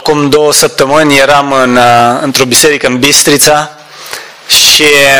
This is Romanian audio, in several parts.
Acum 2 săptămâni eram într-o biserică în Bistrița și,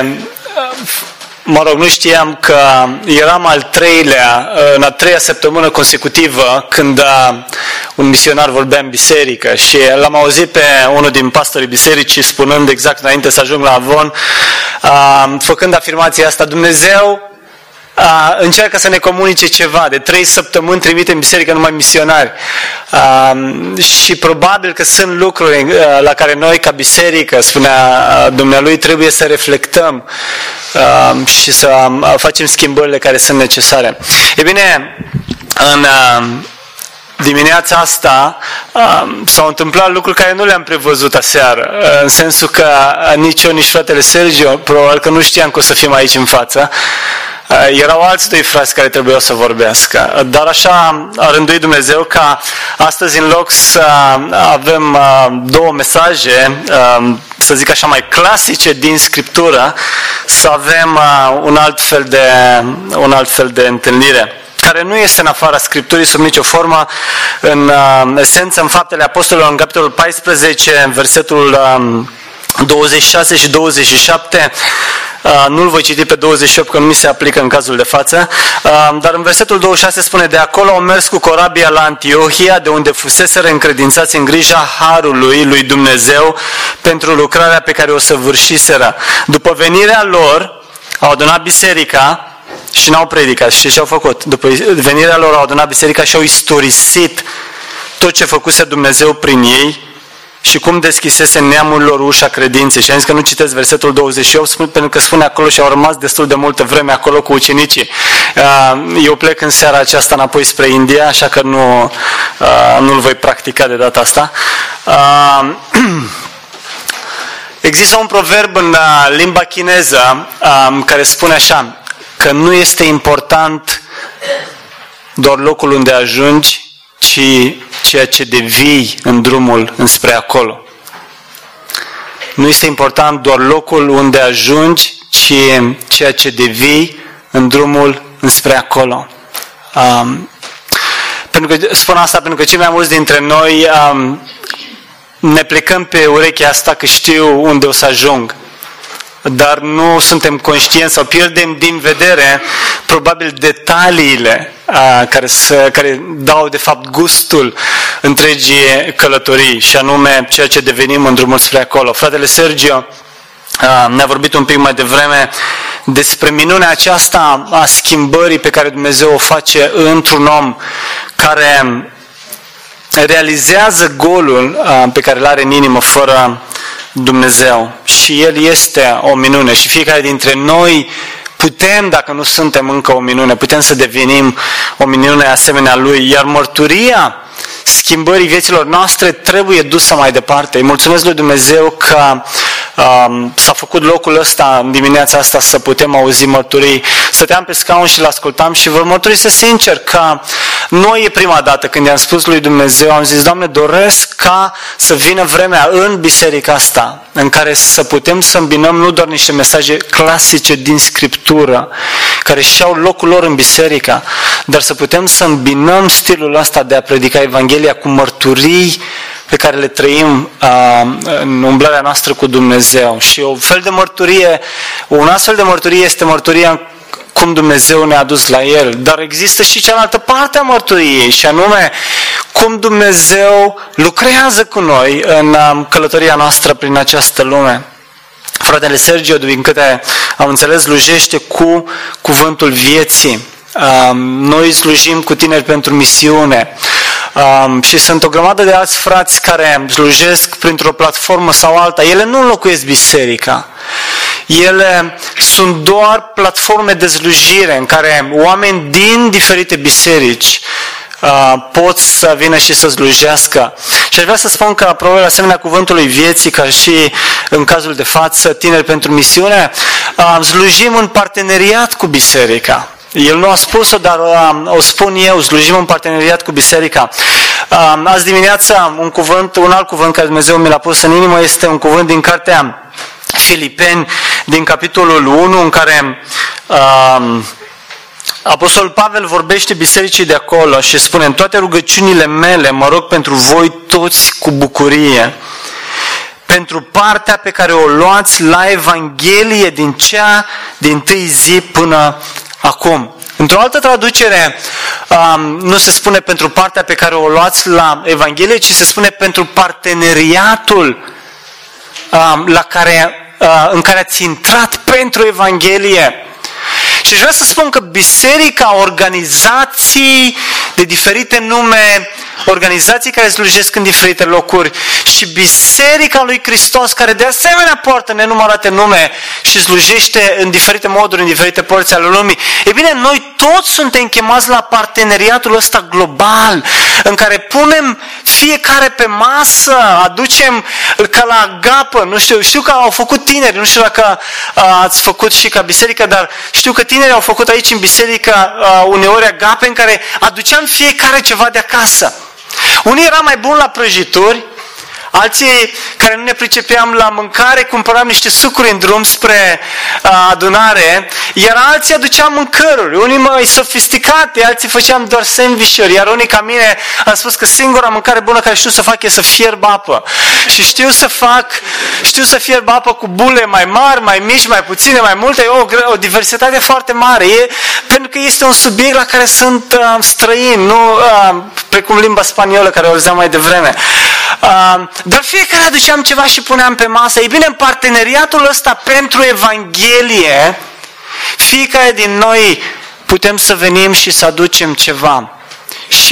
mă rog, nu știam că eram în a 3-a săptămână consecutivă când un misionar vorbea în biserică și l-am auzit pe unul din pastorii bisericii spunând exact înainte să ajung la Avon, făcând afirmația asta: Dumnezeu încearcă să ne comunice ceva. De 3 săptămâni trimite în biserică numai misionari. Și probabil că sunt lucruri la care noi ca biserică, spunea dumnealui, trebuie să reflectăm și să facem schimbările care sunt necesare. E bine, în dimineața asta s-au întâmplat lucruri care nu le-am prevăzut aseară, în sensul că nici eu, nici fratele Sergio probabil că nu știam că o să fim aici în față. Erau alți 2 frați care trebuiau să vorbească, dar așa a rânduit Dumnezeu ca astăzi, în loc să avem 2 mesaje, să zic așa, mai clasice din Scriptură, să avem un alt fel de întâlnire, care nu este în afara Scripturii sub nicio formă. În esență, în Faptele Apostolilor, în capitolul 14, în versetul 26 și 27, nu-l voi citi pe 28 că nu mi se aplică în cazul de față, dar în versetul 26 spune: de acolo au mers cu corabia la Antiohia, de unde fuseseră încredințați în grija harului lui Dumnezeu pentru lucrarea pe care o săvârșiseră. După venirea lor, au adunat biserica și n-au predicat. Și ce au făcut? După venirea lor au adunat biserica și au istorisit tot ce făcuse Dumnezeu prin ei și cum deschisese neamurilor ușa credinței. Și am zis că nu citesc versetul 28, pentru că spune acolo: și au rămas destul de multă vreme acolo cu ucenicii. Eu plec în seara aceasta înapoi spre India, așa că nu-l voi practica de data asta. Există un proverb în limba chineză care spune așa, că nu este important doar locul unde ajungi, ci ceea ce devii în drumul înspre acolo. Nu este important doar locul unde ajungi, ci ceea ce devii în drumul înspre acolo. Spun asta pentru că cei mai mulți dintre noi ne plecăm pe urechea asta că știu unde o să ajung, dar nu suntem conștienți sau pierdem din vedere probabil detaliile care dau de fapt gustul întregii călătorii, și anume ceea ce devenim în drumul spre acolo. Fratele Sergio ne-a vorbit un pic mai devreme despre minunea aceasta a schimbării pe care Dumnezeu o face într-un om care realizează golul pe care îl are în inimă fără Dumnezeu. Și El este o minune și fiecare dintre noi putem, dacă nu suntem încă o minune, putem să devenim o minune asemenea Lui, iar mărturia schimbării vieților noastre trebuie dusă mai departe. Îi mulțumesc lui Dumnezeu că s-a făcut locul ăsta în dimineața asta să putem auzi mărturii. Stăteam pe scaun și l-ascultam și vă mărturisesc sincer că nu e prima dată când i-am spus lui Dumnezeu, am zis: Doamne, doresc ca să vină vremea în biserica asta în care să putem să îmbinăm nu doar niște mesaje clasice din Scriptură care și-au locul lor în biserică, dar să putem să îmbinăm stilul ăsta de a predica Evanghelia cu mărturii pe care le trăim în umblarea noastră cu Dumnezeu. Și un astfel de mărturie este mărturia cum Dumnezeu ne-a dus la El. Dar există și cealaltă parte a mărturiei, și anume cum Dumnezeu lucrează cu noi în călătoria noastră prin această lume. Fratele Sergio, din câte am înțeles, slujește cu cuvântul vieții. Noi slujim cu tineri pentru misiune. Și sunt o grămadă de alți frați care slujesc printr-o platformă sau alta. Ele nu înlocuiesc biserica. Ele sunt doar platforme de slujire în care oameni din diferite biserici pot să vină și să slujească. Și aș vrea să spun că, probabil asemenea cuvântului vieții, ca și în cazul de față, tineri pentru misiune, slujim în parteneriat cu biserica. El nu a spus-o, dar o spun eu, slujim în parteneriat cu biserica. Azi dimineața un alt cuvânt care Dumnezeu mi l-a pus în inimă este un cuvânt din cartea Filipeni, din capitolul 1, în care Apostolul Pavel vorbește bisericii de acolo și spune: în toate rugăciunile mele mă rog pentru voi toți cu bucurie, pentru partea pe care o luați la Evanghelie din cea dintâi zi până acum. Într-o altă traducere nu se spune pentru partea pe care o luați la Evanghelie, ci se spune pentru parteneriatul în care ați intrat pentru Evanghelie. Și aș vrea să spun că biserica, organizații de diferite nume, organizații care slujesc în diferite locuri și biserica lui Hristos, care de asemenea poartă nenumărate nume și slujește în diferite moduri, în diferite părți ale lumii, e bine, noi toți suntem chemați la parteneriatul ăsta global, în care punem fiecare pe masă, aducem ca la agapă, nu știu că au făcut tineri, nu știu dacă ați făcut și ca biserică, dar știu că tinerii au făcut aici în biserică uneori agape în care aduceam fiecare ceva de acasă. Unii erau mai buni la prăjituri, alții care nu ne pricepeam la mâncare, cumpăram niște sucuri în drum spre adunare, iar alții aduceam mâncăruri, unii mai sofisticate, alții făceam doar sandwich-uri, iar unii ca mine am spus că singura mâncare bună care știu să fac e să fierb apă. Și știu să fierb apă cu bule mai mari, mai mici, mai puține, mai multe, o diversitate foarte mare, pentru că este un subiect la care sunt străini, nu precum limba spaniolă care o auzeam mai devreme. Dar fiecare aduceam ceva și puneam pe masă. Ei bine, în parteneriatul ăsta pentru Evanghelie, fiecare din noi putem să venim și să aducem ceva. Și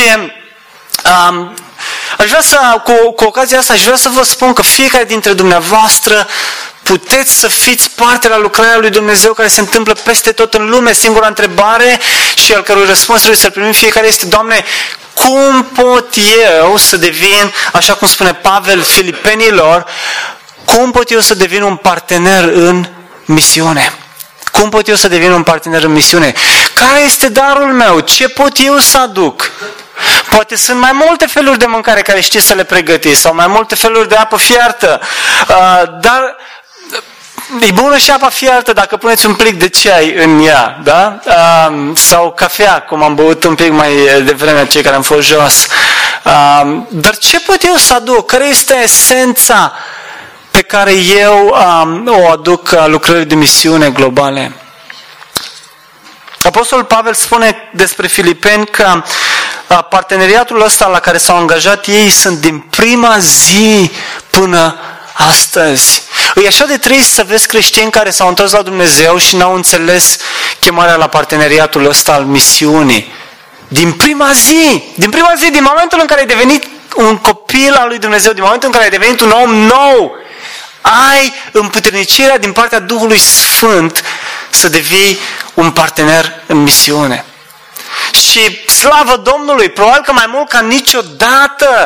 aș vrea cu ocazia asta, aș vrea să vă spun că fiecare dintre dumneavoastră puteți să fiți parte la lucrarea lui Dumnezeu care se întâmplă peste tot în lume. Singura întrebare și al cărui răspuns trebuie să-l primim fiecare este: Doamne, cum pot eu să devin, așa cum spune Pavel Filipenilor, cum pot eu să devin un partener în misiune? Cum pot eu să devin un partener în misiune? Care este darul meu? Ce pot eu să aduc? Poate sunt mai multe feluri de mâncare care știți să le pregătiți sau mai multe feluri de apă fiartă, dar e bună și apa fiartă dacă puneți un plic de ceai în ea, da? Sau cafea, cum am băut un pic mai devreme cei care am fost jos. Dar ce pot eu să aduc? Care este esența pe care eu o aduc lucrării de misiune globale? Apostolul Pavel spune despre filipeni că parteneriatul ăsta la care s-au angajat ei sunt din prima zi până astăzi. E așa de trist să vezi creștini care s-au întors la Dumnezeu și n-au înțeles chemarea la parteneriatul ăsta al misiunii. Din prima zi, din momentul în care ai devenit un copil al lui Dumnezeu, din momentul în care ai devenit un om nou, ai împuternicirea din partea Duhului Sfânt să devii un partener în misiune. Și slavă Domnului, probabil că mai mult ca niciodată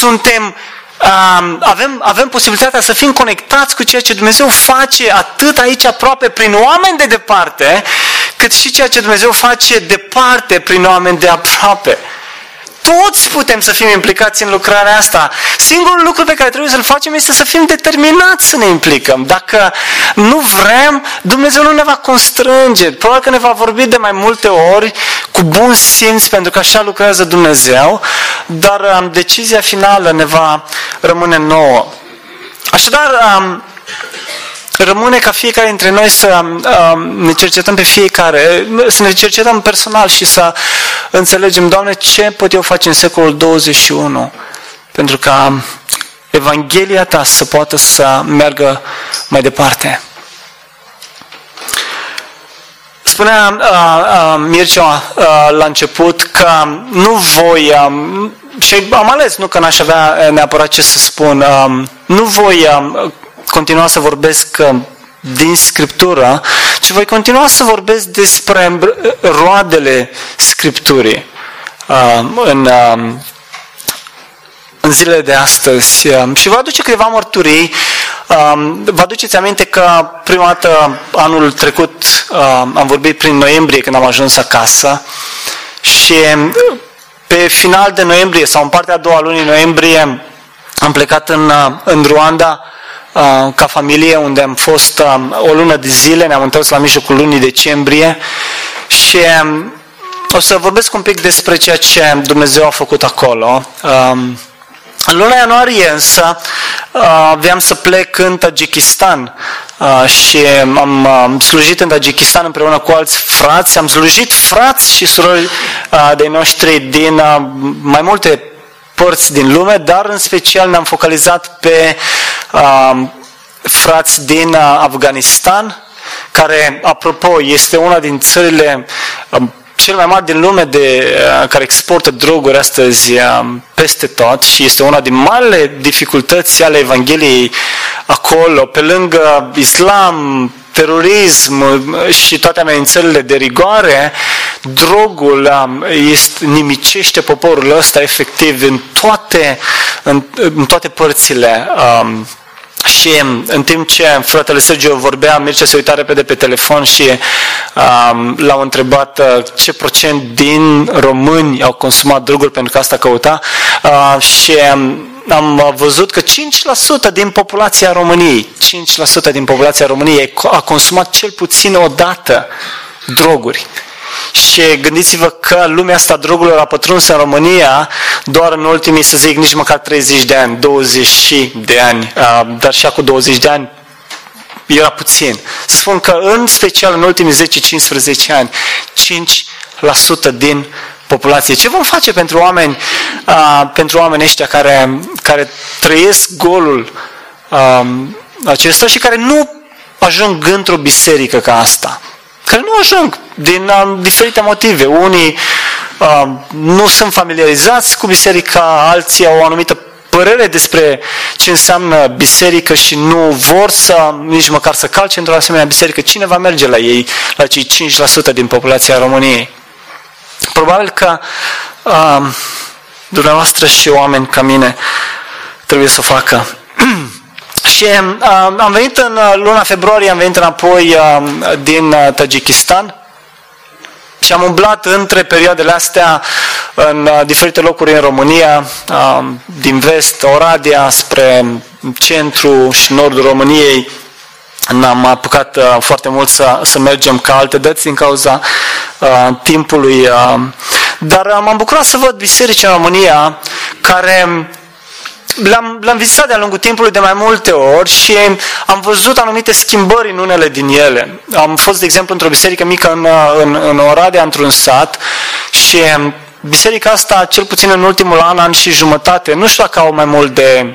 avem posibilitatea să fim conectați cu ceea ce Dumnezeu face atât aici aproape prin oameni de departe, cât și ceea ce Dumnezeu face departe prin oameni de aproape. Toți putem să fim implicați în lucrarea asta. Singurul lucru pe care trebuie să-l facem este să fim determinați să ne implicăm. Dacă nu vrem, Dumnezeu nu ne va constrânge. Probabil că ne va vorbi de mai multe ori cu bun simț, pentru că așa lucrează Dumnezeu, dar decizia finală ne va rămâne nouă. Așadar, rămâne ca fiecare dintre noi să ne cercetăm pe fiecare, să ne cercetăm personal și să înțelegem, Doamne, ce pot eu face în secolul 21 pentru ca Evanghelia Ta să poată să meargă mai departe. Spunea Mircea la început că nu voi, și am ales, nu că n-aș avea neapărat ce să spun, nu voi continua să vorbesc din Scriptură, ci voi continua să vorbesc despre roadele Scripturii în zilele de astăzi. Și vă aduce câteva mărturii. Vă aduceți aminte că prima dată anul trecut am vorbit prin noiembrie când am ajuns acasă și pe final de noiembrie sau în partea a doua lunii noiembrie am plecat în Rwanda ca familie, unde am fost o lună de zile, ne-am întors la mijlocul lunii decembrie și o să vorbesc un pic despre ceea ce Dumnezeu a făcut acolo. În luna ianuarie însă aveam să plec în Tajikistan și am slujit în Tajikistan împreună cu alți frați. Am slujit frați și surori de noștri din mai multe părți din lume, dar în special ne-am focalizat pe frați din Afganistan, care, apropo, este una din țările cel mai mari din lume care exportă droguri astăzi peste tot și este una din marile dificultăți ale Evangheliei acolo, pe lângă islam, terorism și toate amenințările de rigoare, drogul nimicește poporul ăsta efectiv în toate părțile. Și în timp ce fratele Sergio vorbea, Mircea se uita repede pe telefon și l-au întrebat ce procent din români au consumat droguri, pentru că asta căuta, și am văzut că 5% din populația României, 5% din populația României a consumat cel puțin o dată droguri. Și gândiți-vă că lumea asta drogurilor a pătruns în România doar în ultimii, să zic, nici măcar 30 de ani, 20 de ani, dar și acum 20 de ani era puțin. Spun că în special în ultimii 10-15 ani, 5% din populație. Ce vom face pentru oameni ăștia care trăiesc golul acesta și care nu ajung într-o biserică ca asta? Care nu ajung din diferite motive. Unii nu sunt familiarizați cu biserica, alții au o anumită părere despre ce înseamnă biserică și nu vor nici măcar să calce într-o asemenea biserică. Cine va merge la ei, la cei 5% din populația României? Probabil că dumneavoastră și oameni ca mine trebuie să o facă. Și am venit în luna februarie, am venit înapoi din Tajikistan și am umblat între perioadele astea în diferite locuri în România, din vest, Oradea, spre centru și nordul României. N-am apucat foarte mult să mergem ca alte dăți din cauza timpului, dar m-am bucurat să văd biserici în România care le-am vizitat de-a lungul timpului de mai multe ori și am văzut anumite schimbări în unele din ele. Am fost, de exemplu, într-o biserică mică în Oradea, într-un sat, și biserica asta, cel puțin în ultimul an și jumătate, nu știu dacă au mai mult de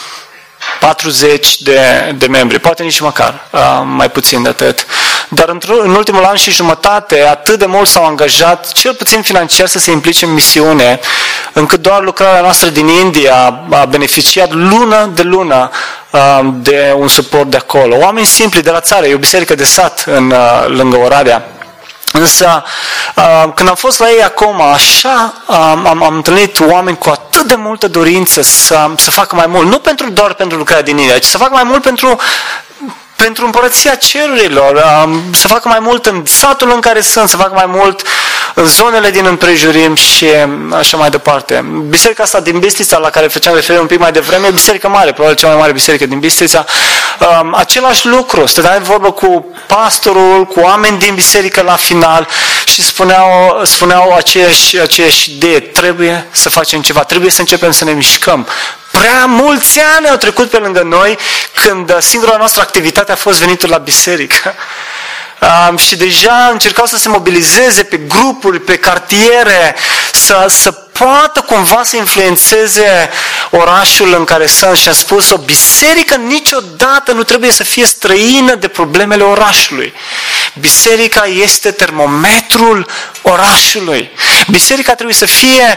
40 de membri, poate nici măcar, mai puțin de atât. Dar în ultimul an și jumătate, atât de mult s-au angajat, cel puțin financiar, să se implice în misiune, încât doar lucrarea noastră din India a beneficiat lună de lună de un suport de acolo. Oameni simpli de la țară, e o biserică de sat lângă Oradea. Însă, când am fost la ei acum, așa, am întâlnit oameni cu atât de multă dorință să facă mai mult. Nu doar pentru lucrarea din India, ci să facă mai mult pentru împărăția cerurilor, să facă mai mult în satul în care sunt, să facă mai mult în zonele din împrejurim și așa mai departe. Biserica asta din Bistrița, la care făceam referire un pic mai devreme, e o biserică mare, probabil cea mai mare biserică din Bistrița. Același lucru, stăteam de vorbă cu pastorul, cu oameni din biserică la final și spuneau aceeași idee: trebuie să facem ceva, trebuie să începem să ne mișcăm. Prea mulți ani au trecut pe lângă noi când singura noastră activitate a fost venitul la biserică. Și deja încercau să se mobilizeze pe grupuri, pe cartiere, să poată cumva să influențeze orașul în care sunt. Și am spus: o biserică niciodată nu trebuie să fie străină de problemele orașului. Biserica este termometrul orașului. Biserica trebuie să fie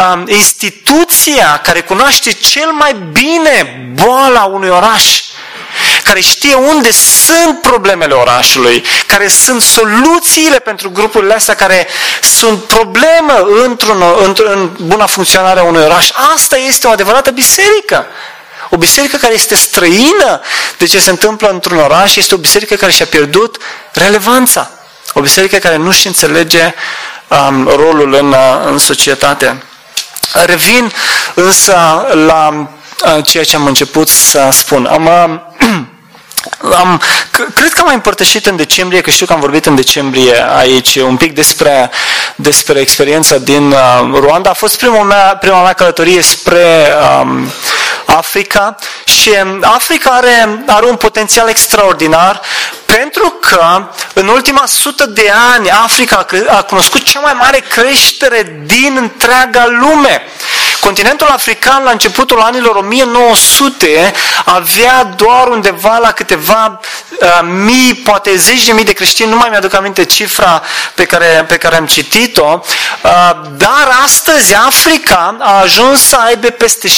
instituția care cunoaște cel mai bine boala unui oraș, care știe unde sunt problemele orașului, care sunt soluțiile pentru grupurile astea care sunt probleme în buna funcționare a unui oraș. Asta este o adevărată biserică. O biserică care este străină de ce se întâmplă într-un oraș este o biserică care și-a pierdut relevanța. O biserică care nu și înțelege rolul în societate. Revin însă la ceea ce am început să spun. cred că am mai împărtășit în decembrie, că știu că am vorbit în decembrie aici un pic despre experiența din Rwanda. A fost prima mea călătorie spre Africa și Africa are un potențial extraordinar pentru că în ultima 100 de ani Africa a cunoscut cea mai mare creștere din întreaga lume. Continentul african la începutul anilor 1900 avea doar undeva la câteva mii, poate zeci de mii de creștini, nu mai mi-aduc aminte cifra pe care am citit-o, dar astăzi Africa a ajuns să aibă peste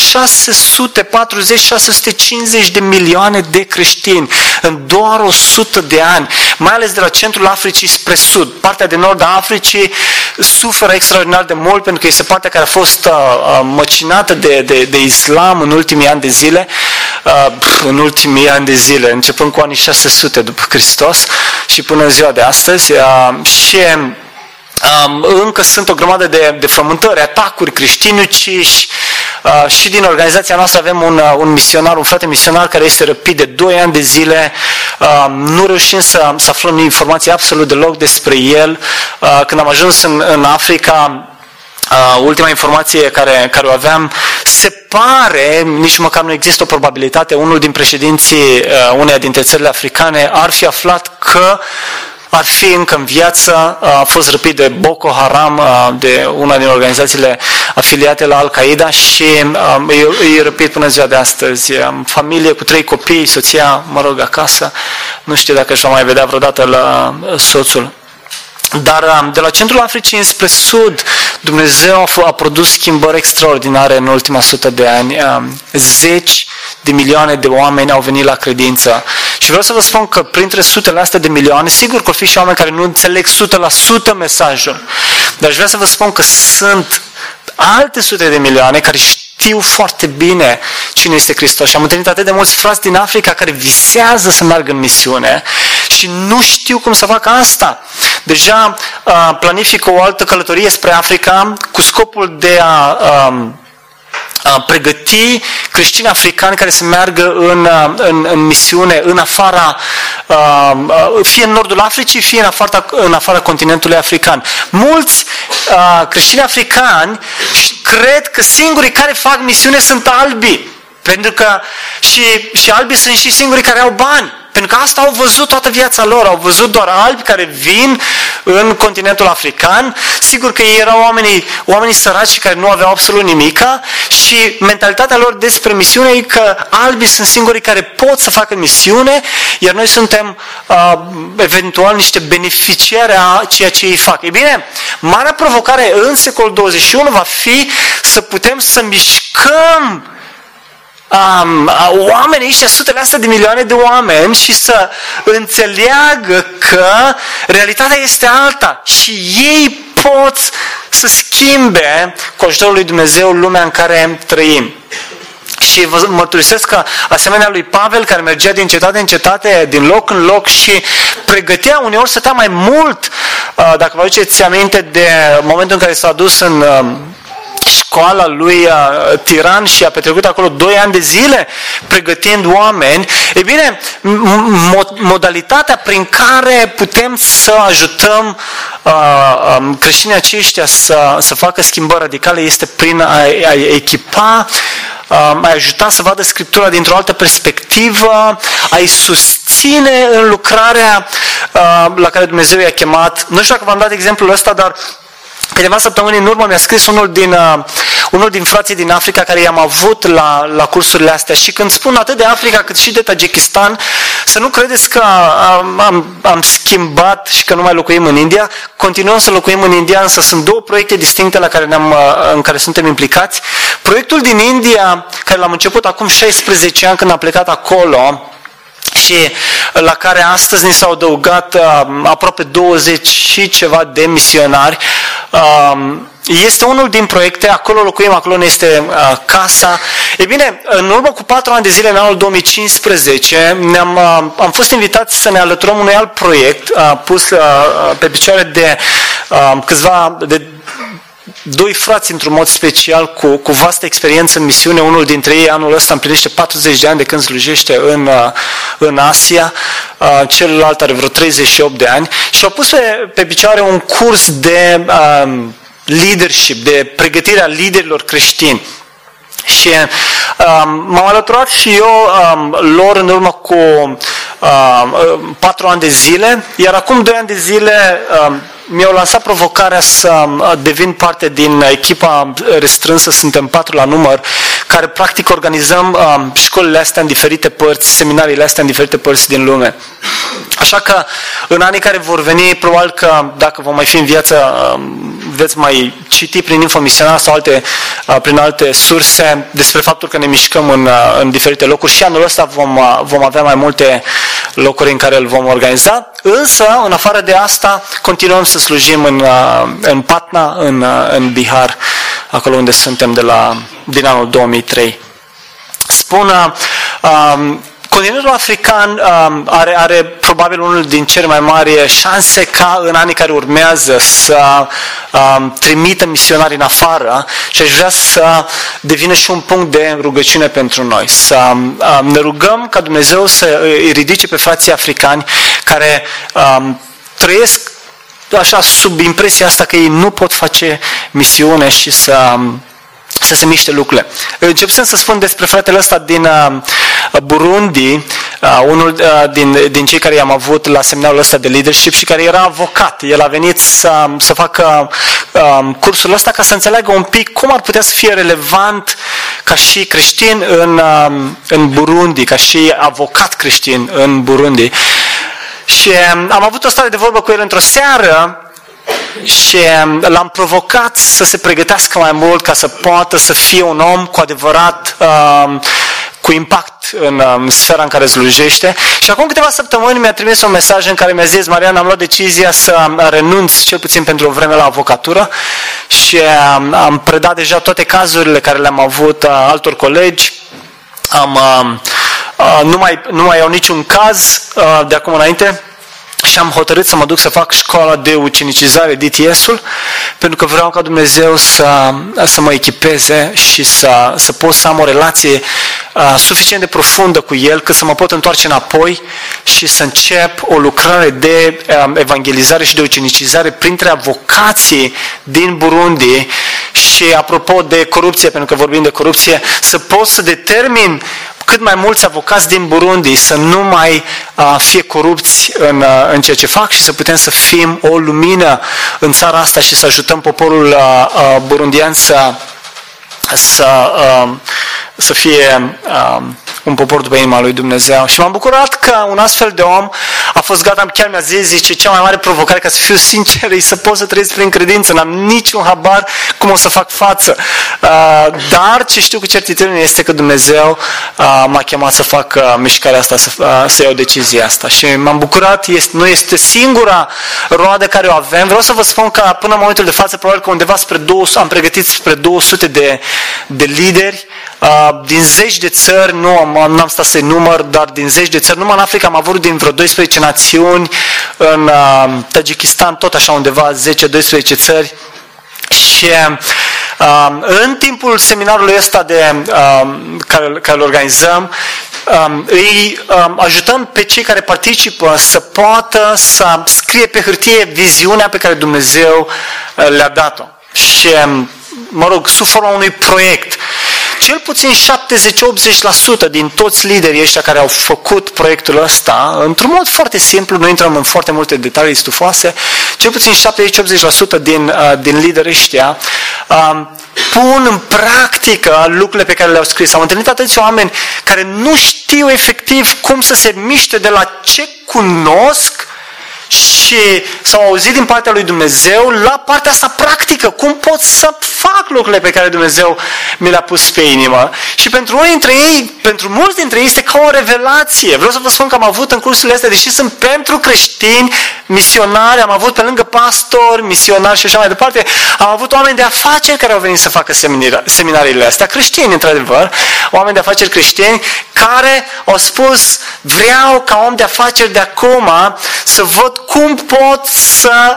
640-650 de milioane de creștini în doar 100 de ani, mai ales de la centrul Africii spre sud. Partea de nord a Africii suferă extraordinar de mult pentru că este partea care a fost măcinată de islam în ultimii ani de zile, începând cu anii 600 după Hristos și până în ziua de astăzi. Și încă sunt o grămadă de frământări, atacuri, creștini uciși. Și din organizația noastră avem un misionar, un frate misionar care este răpit de 2 ani de zile. Nu reușim să aflăm informații absolut deloc despre el. Când am ajuns în Africa, ultima informație care o aveam, se pare, nici măcar nu există o probabilitate, unul din președinții uneia dintre țările africane ar fi aflat că ar fi încă în viață, a fost răpit de Boko Haram, de una din organizațiile afiliate la Al-Qaeda și e răpit până ziua de astăzi. Familie cu 3 copii, soția, acasă, nu știu dacă își va mai vedea vreodată la soțul. Dar de la centrul Africii înspre sud, Dumnezeu a produs schimbări extraordinare în ultima 100 de ani. Zeci de milioane de oameni au venit la credință. Și vreau să vă spun că printre sutele astea de milioane, sigur că vor fi și oameni care nu înțeleg 100% mesajul. Dar aș vrea să vă spun că sunt alte sute de milioane care știu foarte bine cine este Hristos. Și am întâlnit atât de mulți frați din Africa care visează să meargă în misiune și nu știu cum să facă asta. Deja planifică o altă călătorie spre Africa cu scopul de a pregăti creștini africani care să meargă în misiune în afara, fie în nordul Africii, fie în afara continentului african. Mulți creștini africani cred că singurii care fac misiune sunt albii, pentru că și albii sunt și singurii care au bani. Pentru că asta au văzut toată viața lor, au văzut doar albi care vin în continentul african. Sigur că ei erau oamenii săraci care nu aveau absolut nimica și mentalitatea lor despre misiune e că albii sunt singurii care pot să facă misiune, iar noi suntem eventual niște beneficiari a ceea ce ei fac. Ei bine, marea provocare în secolul 21 va fi să putem să mișcăm oamenii ăștia, sutele astea de milioane de oameni și să înțeleagă că realitatea este alta și ei pot să schimbe cu ajutorul lui Dumnezeu lumea în care trăim. Și vă mărturisesc că asemenea lui Pavel, care mergea din cetate în cetate, din loc în loc și pregătea, uneori stătea mai mult, dacă vă aduceți aminte de momentul în care s-a dus în școala lui Tiran și a petrecut acolo 2 ani de zile pregătind oameni. E bine, modalitatea prin care putem să ajutăm creștinii aceștia să facă schimbări radicale este prin a echipa, a ajuta să vadă Scriptura dintr-o altă perspectivă, a-i susține în lucrarea la care Dumnezeu i-a chemat. Nu știu dacă v-am dat exemplul ăsta, dar câteva săptămâni în urmă mi-a scris unul din frații din Africa care i-am avut la cursurile astea și când spun atât de Africa cât și de Tajikistan, să nu credeți că am schimbat și că nu mai locuim în India, continuăm să locuim în India, însă sunt 2 proiecte distincte în care suntem implicați. Proiectul din India, care l-am început acum 16 ani când am plecat acolo, și la care astăzi ni s-au adăugat aproape 20 și ceva de misionari. Este unul din proiecte, acolo locuim, acolo ne este casa. E bine, în urmă cu 4 ani de zile, în anul 2015, am fost invitați să ne alăturăm unui alt proiect pus pe picioare de câțiva, de doi frați într-un mod special cu vastă experiență în misiune. Unul dintre ei anul ăsta împlinește 40 de ani de când slujește în Asia, celălalt are vreo 38 de ani și au pus pe picioare un curs de leadership, de pregătirea liderilor creștini. Și m-am alăturat și eu lor în urmă cu 4 ani de zile, iar acum 2 ani de zile mi-au lansat provocarea să devin parte din echipa restrânsă, suntem 4 la număr, care practic organizăm școlile astea în diferite părți, seminariile astea în diferite părți din lume. Așa că în anii care vor veni, probabil că dacă vom mai fi în viață, veți mai citi prin info misionar sau prin alte surse despre faptul că ne mișcăm în diferite locuri și anul ăsta vom avea mai multe locuri în care îl vom organiza. Însă, în afară de asta, continuăm să slujim în Patna, în Bihar, acolo unde suntem din anul 2003. Spun, continentul african are probabil unul din cele mai mari șanse ca în anii care urmează să trimită misionari în afară și aș vrea să devină și un punct de rugăciune pentru noi. Să ne rugăm ca Dumnezeu să îi ridice pe frații africani care trăiesc așa sub impresia asta că ei nu pot face misiune și să se miște lucrurile. Începem să spun despre fratele ăsta din Burundi, unul din cei care i-am avut la seminarul ăsta de leadership și care era avocat. El a venit să facă cursul ăsta ca să înțeleagă un pic cum ar putea să fie relevant ca și creștin în Burundi, ca și avocat creștin în Burundi. Și am avut o stare de vorbă cu el într-o seară și l-am provocat să se pregătească mai mult ca să poată să fie un om cu adevărat cu impact în sfera în care slujește. Și acum câteva săptămâni mi-a trimis un mesaj în care mi-a zis: Marian, am luat decizia să renunț cel puțin pentru o vreme la avocatură și am predat deja toate cazurile care le-am avut altor colegi. Nu mai iau niciun caz de acum înainte. Și am hotărât să mă duc să fac școala de ucenicizare, DTS-ul, pentru că vreau ca Dumnezeu să mă echipeze și să pot să am o relație suficient de profundă cu El, cât să mă pot întoarce înapoi și să încep o lucrare de evangelizare și de ucenicizare printre avocații din Burundi. Și apropo de corupție, pentru că vorbim de corupție, să pot să determin cât mai mulți avocați din Burundi să nu mai fie corupți în ceea ce fac și să putem să fim o lumină în țara asta și să ajutăm poporul burundian să fie un popor după inima lui Dumnezeu. Și m-am bucurat că un astfel de om a fost gata, chiar mi-a zis, zice, cea mai mare provocare, ca să fiu sincer, e să pot să trăiesc prin credință. N-am niciun habar cum o să fac față. Dar ce știu cu certitudine este că Dumnezeu m-a chemat să fac mișcarea asta, să iau decizia asta. Și m-am bucurat, nu este singura roadă care o avem. Vreau să vă spun că până în momentul de față, probabil că undeva am pregătit spre 200 de lideri din zeci de țări, n-am stat să-i număr, dar din zeci de țări. Numai în Africa am avut din vreo 12 națiuni, în Tajikistan tot așa undeva 10-12 țări. Și în timpul seminarului ăsta care îl organizăm, îi ajutăm pe cei care participă să poată să scrie pe hârtie viziunea pe care Dumnezeu le-a dat-o. Și, mă rog, sub forma unui proiect. Cel puțin 70-80% din toți liderii ăștia care au făcut proiectul ăsta, într-un mod foarte simplu, nu intrăm în foarte multe detalii stufoase, cel puțin 70-80% din liderii ăștia pun în practică lucrurile pe care le-au scris. Am întâlnit atâția oameni care nu știu efectiv cum să se miște de la ce cunosc și s-au auzit din partea lui Dumnezeu la partea asta practică. Cum pot să fac lucrurile pe care Dumnezeu mi le-a pus pe inimă? Și pentru mulți dintre ei este ca o revelație. Vreau să vă spun că am avut în cursurile astea, deși sunt pentru creștini, misionari, am avut pe lângă pastori, misionari și așa mai departe, am avut oameni de afaceri care au venit să facă seminariile astea, creștini într-adevăr, oameni de afaceri creștini care au spus: vreau ca om de afaceri de acum să văd cum pot să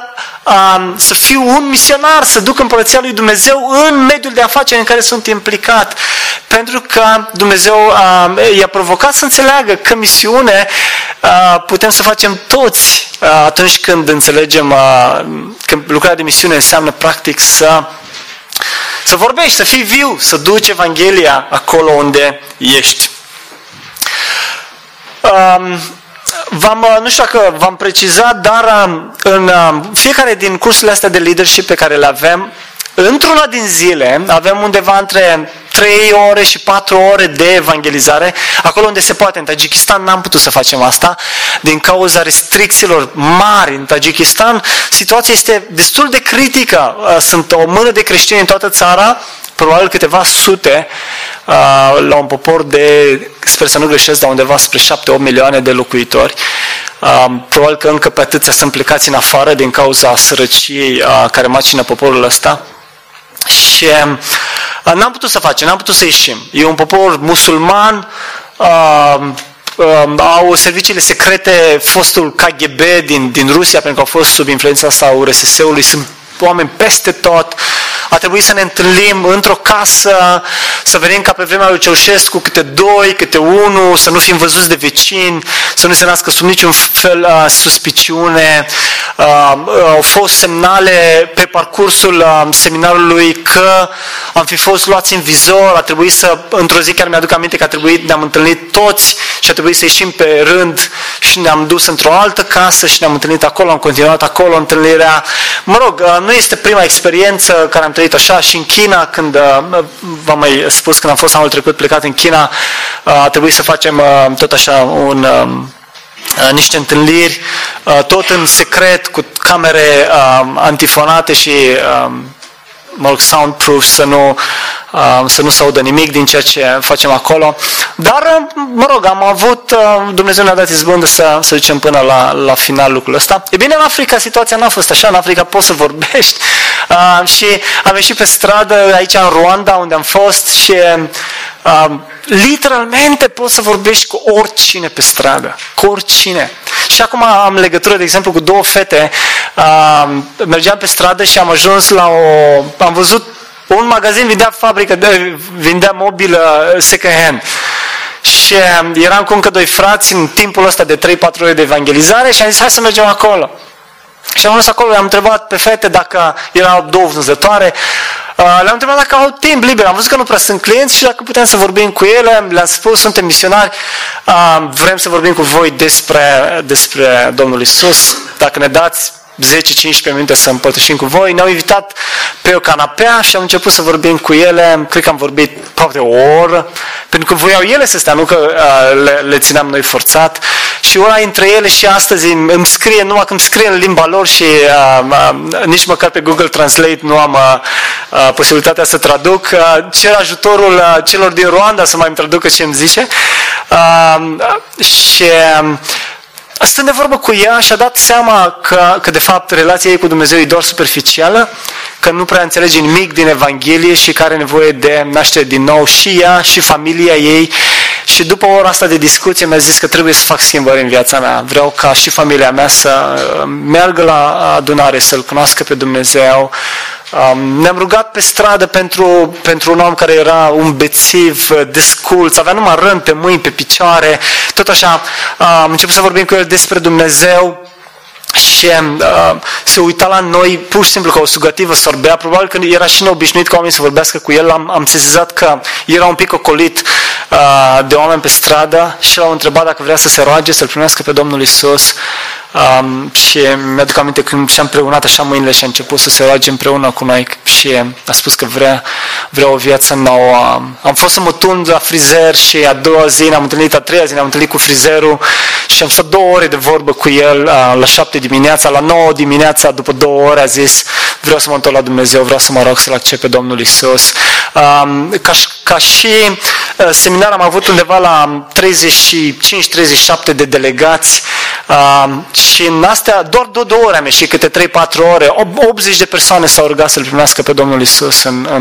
să fiu un misionar, să duc împărăția lui Dumnezeu în mediul de afaceri în care sunt implicat. Pentru că Dumnezeu i-a provocat să înțeleagă că misiune putem să facem toți atunci când înțelegem că lucrarea de misiune înseamnă practic să vorbești, să fii viu, să duci Evanghelia acolo unde ești. Nu știu dacă v-am precizat, dar în fiecare din cursurile astea de leadership pe care le avem, într-una din zile avem undeva între 3 ore și 4 ore de evangelizare, acolo unde se poate. În Tajikistan n-am putut să facem asta, din cauza restricțiilor mari. În Tajikistan situația este destul de critică. Sunt o mână de creștini în toată țara, probabil câteva sute, la un popor de, sper să nu greșesc, la undeva spre 7-8 milioane de locuitori. Probabil că încă pe atâția sunt plecați în afară din cauza sărăciei care macină poporul ăsta. Și n-am putut să facem, n-am putut să ieșim. E un popor musulman, au serviciile secrete, fostul KGB din Rusia, pentru că au fost sub influența asta URSS-ului, sunt oameni peste tot. A trebuit să ne întâlnim într-o casă, să venim ca pe vremea lui Ceaușescu, câte 2, câte 1, să nu fim văzuți de vecini, să nu se nască sub niciun fel suspiciune. Au fost semnale pe parcursul seminarului că am fi fost luați în vizor, a trebuit într-o zi chiar mi-aduc aminte că ne-am întâlnit toți și a trebuit să ieșim pe rând și ne-am dus într-o altă casă și ne-am întâlnit acolo, am continuat acolo întâlnirea. Mă rog, nu este prima experiență care am trăit așa. Și în China, când v-am mai spus, când am fost anul trecut plecat în China, a trebuit să facem tot așa niște întâlniri, tot în secret, cu camere antifonate și soundproof, să nu se audă nimic din ceea ce facem acolo. Dar, mă rog, am avut, Dumnezeu ne-a dat izbândă să ducem până la final lucrul ăsta. E bine, în Africa situația n-a fost așa, în Africa poți să vorbești. Și am ieșit pe stradă aici în Rwanda, unde am fost, și literalmente poți să vorbești cu oricine pe stradă, cu oricine. Și acum am legătură, de exemplu, cu 2 fete. Mergeam pe stradă și am ajuns am văzut un magazin, vindea mobilă second hand. Și eram cu încă 2 frați în timpul ăsta de 3-4 ore de evangelizare și am zis, hai să mergem acolo. Și am mers acolo, le-am întrebat pe fete dacă erau 2 vânzătoare. Le-am întrebat dacă au timp liber. Am văzut că nu prea sunt clienți și dacă puteam să vorbim cu ele. Le-am spus, suntem misionari, vrem să vorbim cu voi despre Domnul Iisus. Dacă ne dați 10-15 minute să împărtășim cu voi. Ne-au invitat pe o canapea și am început să vorbim cu ele. Cred că am vorbit aproape o oră, pentru că voiau ele să stea, nu că le țineam noi forțat. Și una dintre ele și astăzi îmi scrie, numai când scrie în limba lor și nici măcar pe Google Translate nu am posibilitatea să traduc, cer ajutorul celor din Rwanda să mai îmi traducă ce îmi zice. Și stând de vorbă cu ea, și-a dat seama că de fapt relația ei cu Dumnezeu e doar superficială, că nu prea înțelege nimic din Evanghelie și că are nevoie de naștere din nou și ea și familia ei. Și după ora asta de discuție mi-a zis că trebuie să fac schimbări în viața mea. Vreau ca și familia mea să meargă la adunare, să-L cunoască pe Dumnezeu. Ne-am rugat pe stradă pentru un om care era un bețiv, desculț, avea numai răni pe mâini, pe picioare. Tot așa am început să vorbim cu el despre Dumnezeu. Și se uita la noi pur și simplu ca o sugativă, sorbea. Probabil că era și neobișnuit ca oamenii să vorbească cu el. Am sesizat că era un pic ocolit de oameni pe stradă și l-au întrebat dacă vrea să se roage, să-L primească pe Domnul Iisus. Și mi-aduc aminte când și-am împreunat așa mâinile și a început să se roage împreună cu noi și a spus că vrea o viață nouă. Am fost să mă tund la frizer și a doua zi ne-am întâlnit, a treia zi ne-am întâlnit cu frizerul și am stat 2 ore de vorbă cu el la 7 dimineața, la 9 dimineața, după 2 ore a zis, vreau să mă întorc la Dumnezeu, vreau să mă rog să-L accept pe Domnul Iisus. Ca și seminar am avut undeva la 35-37 de delegați și în astea doar 2 ore am ieșit, câte 3-4 ore, 80 de persoane s-au rugat să-L primească pe Domnul Iisus în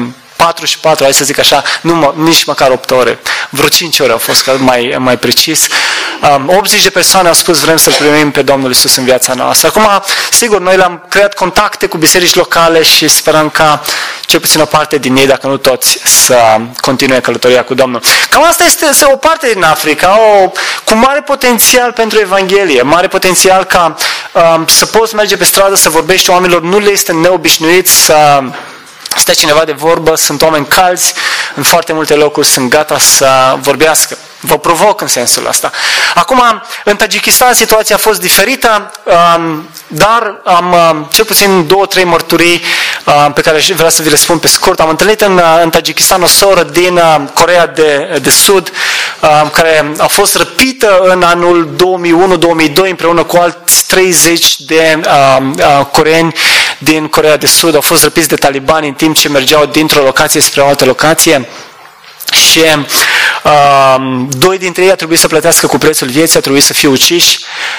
44, hai să zic așa, nici măcar 8 ore, vreo 5 ore au fost mai precis. 80 de persoane au spus vrem să-L primim pe Domnul Iisus în viața noastră. Acum, sigur, noi le-am creat contacte cu biserici locale și sperăm ca cel puțin o parte din ei, dacă nu toți, să continue călătoria cu Domnul. Cam asta este o parte din Africa, cu mare potențial pentru Evanghelie, mare potențial ca să poți merge pe stradă, să vorbești oamenilor, nu le este neobișnuit să stea cineva de vorbă, sunt oameni calzi, în foarte multe locuri sunt gata să vorbească. Vă provoc în sensul ăsta. Acum, în Tajikistan situația a fost diferită, dar am cel puțin 2-3 mărturii pe care vreau să vi le spun pe scurt. Am întâlnit în Tajikistan o soră din Coreea de Sud, care a fost răpită în anul 2001-2002 împreună cu alți 30 de coreeni din Coreea de Sud. Au fost răpiți de talibani în timp ce mergeau dintr-o locație spre o altă locație. Și 2 dintre ei au trebuit să plătească cu prețul vieții, au trebuit să fie uciși.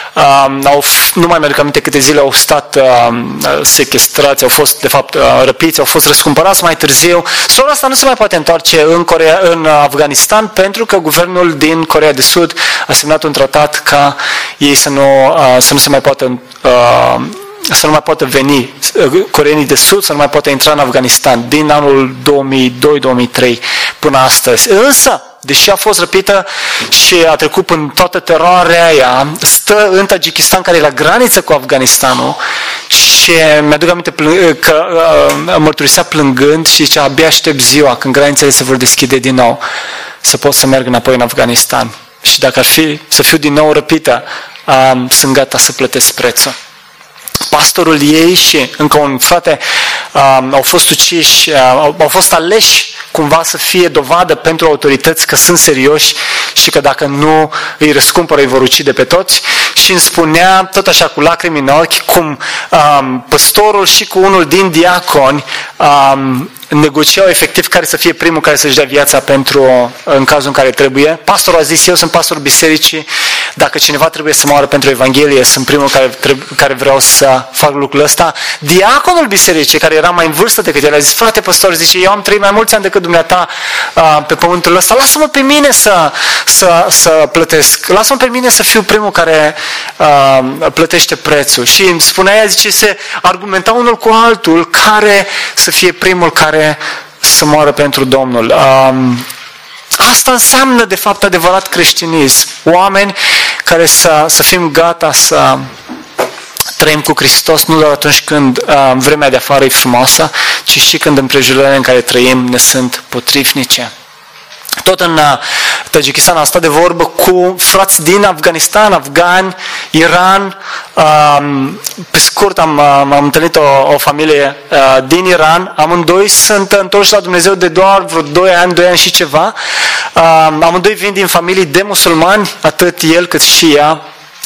Nu mai merg aminte câte zile au stat sechestrați, au fost de fapt răpiți, au fost răscumpărați mai târziu. Sora asta nu se mai poate întoarce în Afganistan pentru că guvernul din Coreea de Sud a semnat un tratat ca ei să nu se mai poată să nu mai poată veni, coreenii de Sud să nu mai poată intra în Afganistan din anul 2002-2003 până astăzi. Însă, deși a fost răpită și a trecut în toată teroarea aia, stă în Tajikistan, care e la graniță cu Afganistanul, și mi-aduc aminte că mărturisea plângând și zicea, abia aștept ziua când granițele se vor deschide din nou, să pot să merg înapoi în Afganistan. Și dacă ar fi să fiu din nou răpită, sunt gata să plătesc prețul. Pastorul ei și încă un frate au fost uciși, au fost aleși cumva să fie dovadă pentru autorități că sunt serioși și că dacă nu îi răscumpără, îi vor ucide pe toți. Și îmi spunea, tot așa cu lacrimi în ochi, cum păstorul și cu unul din diaconi negociau efectiv care să fie primul care să-și dea viața în cazul în care trebuie. Pastorul a zis, eu sunt pastorul bisericii, dacă cineva trebuie să moară pentru Evanghelie, sunt primul care vreau să fac lucrul ăsta. Diaconul bisericii, care era mai în vârstă decât el, a zis, frate păstor, zice, eu am trăit mai mulți ani decât dumneata pe pământul ăsta, lasă-mă pe mine să plătesc, lasă-mă pe mine să fiu primul care plătește prețul. Și îmi spunea ea, zice, se argumenta unul cu altul care să fie primul care să moară pentru Domnul. Asta înseamnă, de fapt, adevărat creștinism. Oameni care să fim gata să trăim cu Hristos, nu doar atunci când vremea de afară e frumoasă, ci și când împrejurările în care trăim ne sunt potrivnice. Tot în Tajikistan am stat de vorbă cu frați din Afganistan, afgani, Iran. Pe scurt am întâlnit o familie din Iran. Amândoi sunt întorși la Dumnezeu de doar vreo 2 ani și ceva. Amândoi vin din familii de musulmani, atât el cât și ea.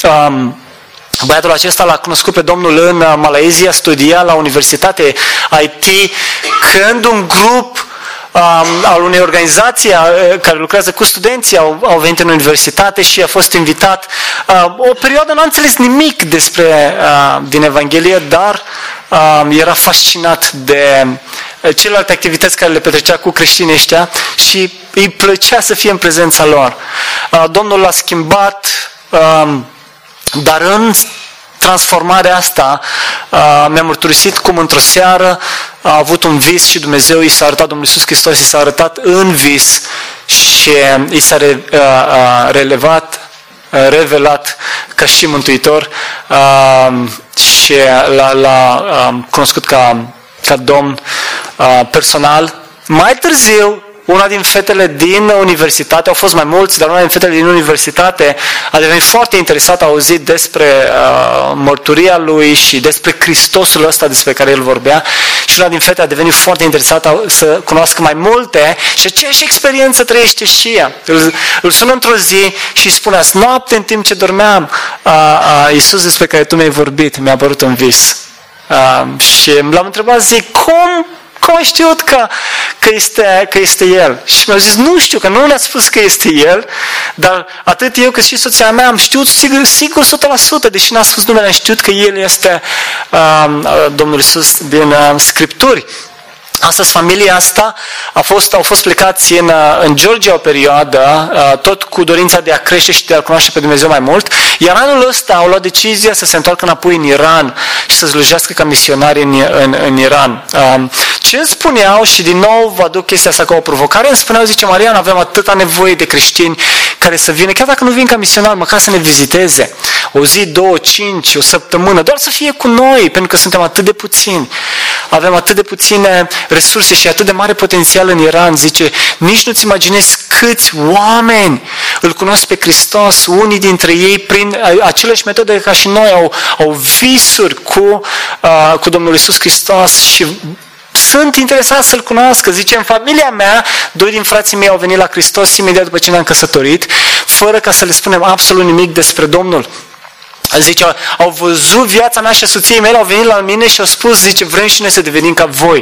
Băiatul acesta l-a cunoscut pe Domnul în Malaysia, studia la Universitate IT, când un grup al unei organizații care lucrează cu studenții au venit în universitate și a fost invitat. O perioadă nu a înțeles nimic din Evanghelie, dar era fascinat de celelalte activități care le petrecea cu creștinii ăștia și îi plăcea să fie în prezența lor. Domnul l-a schimbat, dar în transformarea asta mi-a mărturisit cum într-o seară a avut un vis și Dumnezeu i s-a arătat, Domnul Iisus Hristos i s-a arătat în vis și i s-a revelat ca și Mântuitor și l-a cunoscut ca Domn personal. Mai târziu, una din fetele din universitate, au fost mai mulți, dar una din fetele din universitate a devenit foarte interesată, a auzit despre mărturia lui și despre Hristosul ăsta despre care el vorbea și una din fete a devenit foarte interesată să cunoască mai multe și aceeași experiență trăiește și ea. Îl sună într-o zi și îi spune, azi noapte în timp ce dormeam, Iisus despre care tu mi-ai vorbit mi-a apărut în vis. Și l-am întrebat, zic, cum ai știut că este El? Și mi-au zis, nu știu, că nu ne-a spus că este El, dar atât eu cât și soția mea am știut sigur 100%, deși n-a spus numele, am știut că El este Domnul Iisus din Scripturi. Astăzi familia asta au fost plecați în Georgia o perioadă, tot cu dorința de a crește și de a cunoaște pe Dumnezeu mai mult, iar anul ăsta au luat decizia să se întoarcă înapoi în Iran și să slujească ca misionari în Iran. Ce îmi spuneau, și din nou vă aduc chestia asta ca o provocare, îmi spuneau, zice, Marian, avem atâta nevoie de creștini care să vină, chiar dacă nu vin ca misionari, măcar să ne viziteze. O zi, 2, 5, o săptămână, doar să fie cu noi, pentru că suntem atât de puțini. Avem atât de puține resurse și atât de mare potențial în Iran, zice, nici nu-ți imaginezi câți oameni îl cunosc pe Hristos, unii dintre ei prin aceleași metode ca și noi, au visuri cu Domnul Iisus Hristos și sunt interesați să-L cunoască. Zice, în familia mea, 2 din frații mei au venit la Hristos imediat după ce ne-am căsătorit, fără ca să le spunem absolut nimic despre Domnul. Zice, au văzut viața mea și a soției mele, au venit la mine și au spus, zice, vrem și noi să devenim ca voi.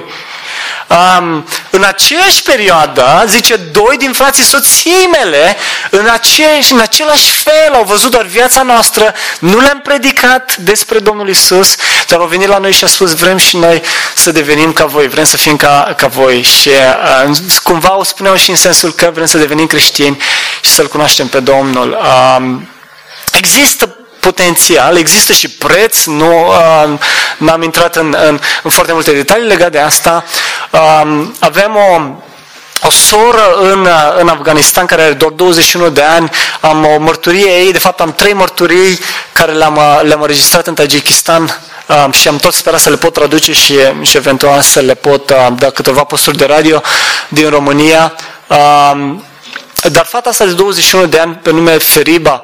În aceeași perioadă, zice, 2 din frații soției mele, în același fel, au văzut doar viața noastră, nu le-am predicat despre Domnul Iisus, dar au venit la noi și au spus, vrem și noi să devenim ca voi, vrem să fim ca voi. Și cumva o spuneau și în sensul că vrem să devenim creștini și să-L cunoaștem pe Domnul. Există potențial, există și preț, n-am intrat în foarte multe detalii legate de asta. Avem o soră în Afganistan care are doar 21 de ani, am o mărturie ei, de fapt am 3 mărturii care le-am înregistrat în Tajikistan și am tot sperat să le pot traduce și eventual să le pot da câteva posturi de radio din România. Dar fata asta de 21 de ani, pe nume Feriba,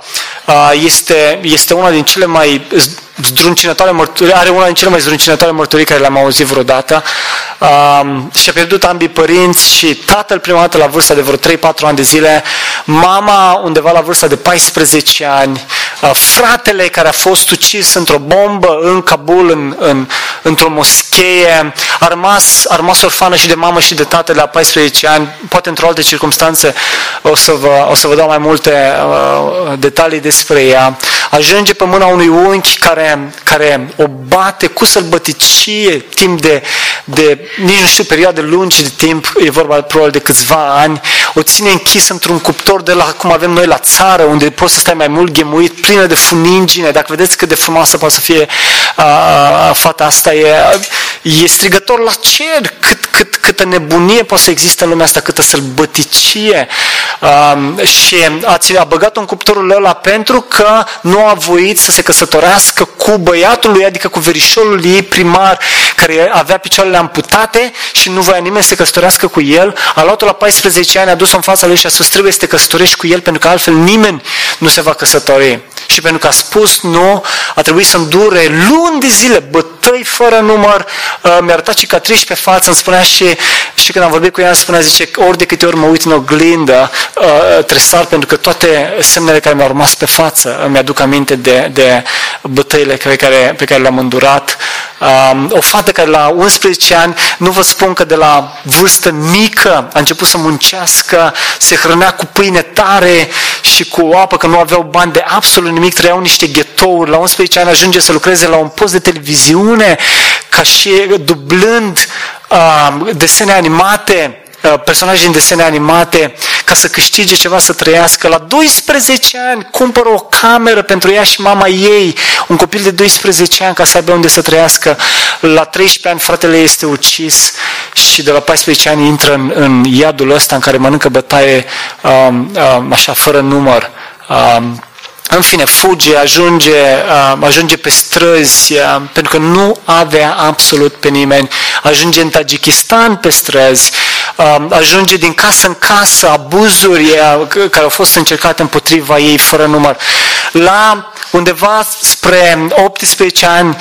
este una din cele mai zdruncinătoare mărturii, are una din cele mai zdruncinătoare mărturii care le-am auzit vreodată. Și-a pierdut ambii părinți și tatăl prima dată la vârsta de vreo 3-4 ani de zile, mama undeva la vârsta de 14 ani, fratele care a fost ucis într-o bombă în Kabul, într-o moschee, a rămas orfană și de mamă și de tată la 14 ani, poate într-o altă circunstanță o să vă dau mai multe detalii despre ea. Ajunge pe mâna unui unchi care o bate cu sălbăticie timp de nici nu știu, perioade lungi de timp, e vorba probabil de câțiva ani, o ține închisă într-un cuptor de la cum avem noi la țară, unde poți să stai mai mult ghemuit, plină de funingine. Dacă vedeți cât de frumoasă poate să fie fata asta, e strigător la cer, câtă nebunie poate să existe în lumea asta, câtă sălbăticie. Și a băgat-o în cuptorul ăla pentru că nu a voit să se căsătorească cu băiatul lui, adică cu verișorul ei primar, care avea picioarele amputate și nu voia nimeni să se căsătorească cu el. A luat-o la 14 ani, a dus-o în fața lui și a spus, trebuie să te căsătorești cu el, pentru că altfel nimeni nu se va căsători. Și pentru că a spus nu, a trebuit să îndure luni de zile, bătăi fără număr, mi-a arătat cicatrici pe față, îmi spunea și când am vorbit cu ea, îmi spunea, zice, ori de câte ori mă uit în oglindă, tresar, pentru că toate semnele care mi-au rămas pe față îmi aduc aminte de bătăile pe care le-am îndurat. O fată care la 11 ani, nu vă spun că de la vârstă mică a început să muncească, se hrănea cu pâine tare și cu apă, că nu aveau bani de absolut nimic, trăiau niște ghetouri. La 11 ani ajunge să lucreze la un post de televiziune, ca și dublând desene animate, personaje din desene animate, ca să câștige ceva să trăiască. La 12 ani cumpără o cameră pentru ea și mama ei, un copil de 12 ani, ca să aibă unde să trăiască. La 13 ani fratele ei este ucis și de la 14 ani intră în iadul ăsta în care mănâncă bătaie așa fără număr. În fine, fuge, ajunge pe străzi, pentru că nu avea absolut pe nimeni. Ajunge în Tajikistan pe străzi, ajunge din casă în casă, abuzuri care au fost încercate împotriva ei fără număr. La undeva spre 18 ani,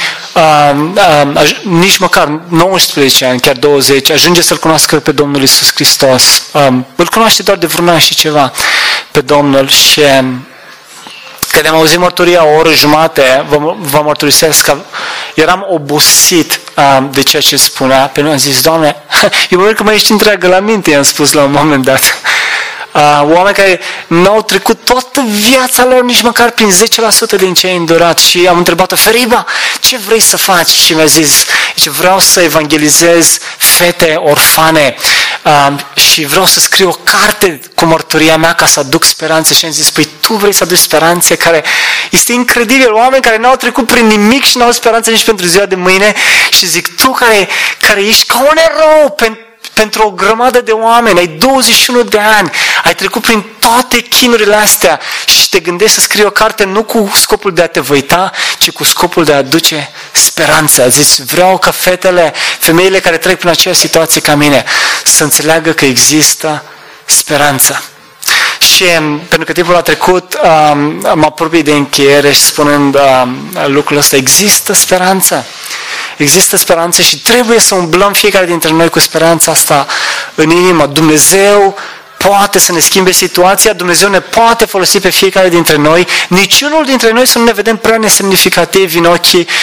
nici măcar 19 ani, chiar 20, ajunge să-L cunoască pe Domnul Iisus Hristos. Îl cunoaște doar de vreun an și ceva pe Domnul și... Când am auzit mărturia o oră jumate, vă mărturisesc că eram obosit de ceea ce spunea. Pentru că am zis, Doamne, eu mă că mai ești întreagă la minte, i-am spus la un moment dat. oameni care n-au trecut toată viața lor nici măcar prin 10% din ce ai îndurat și am întrebat-o, Feriba, ce vrei să faci? Și mi-a zis, vreau să evangelizez fete orfane și vreau să scriu o carte cu mărturia mea ca să aduc speranțe. Și am zis, păi tu vrei să aduci speranțe, care este incredibil, oameni care n-au trecut prin nimic și n-au speranță nici pentru ziua de mâine, și zic, tu care ești ca un erou pentru o grămadă de oameni, ai 21 de ani, ai trecut prin toate chinurile astea și te gândești să scrii o carte nu cu scopul de a te văita, ci cu scopul de a aduce speranță. Zis, vreau ca femeile care trec prin aceeași situație ca mine, să înțeleagă că există speranță. Și pentru că timpul a trecut, mă apropii de încheiere și spunând lucrul ăsta, există speranță. Există speranță și trebuie să umblăm fiecare dintre noi cu speranța asta în inimă. Dumnezeu poate să ne schimbe situația, Dumnezeu ne poate folosi pe fiecare dintre noi. Niciunul dintre noi să nu ne vedem prea nesemnificativi în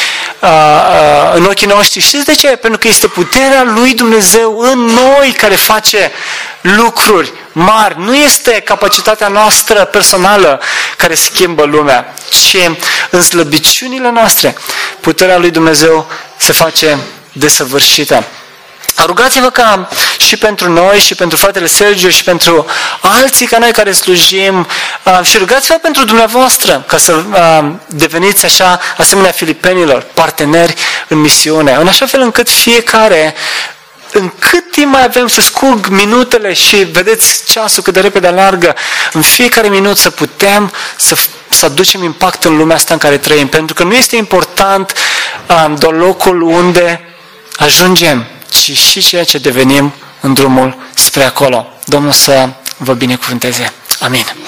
ochii noștri. Știți de ce? Pentru că este puterea lui Dumnezeu în noi care face lucruri mari. Nu este capacitatea noastră personală care schimbă lumea, ci în slăbiciunile noastre puterea lui Dumnezeu se face desăvârșită. Rugați-vă ca și pentru noi și pentru fratele Sergiu și pentru alții ca noi care slujim și rugați-vă pentru dumneavoastră ca să deveniți așa asemenea filipenilor, parteneri în misiune, în așa fel încât fiecare, în cât timp mai avem să scurg minutele și vedeți ceasul cât de repede alargă, în fiecare minut să putem să aducem impact în lumea asta în care trăim, pentru că nu este important doar locul unde ajungem, ci și ceea ce devenim în drumul spre acolo. Domnul să vă binecuvânteze. Amin.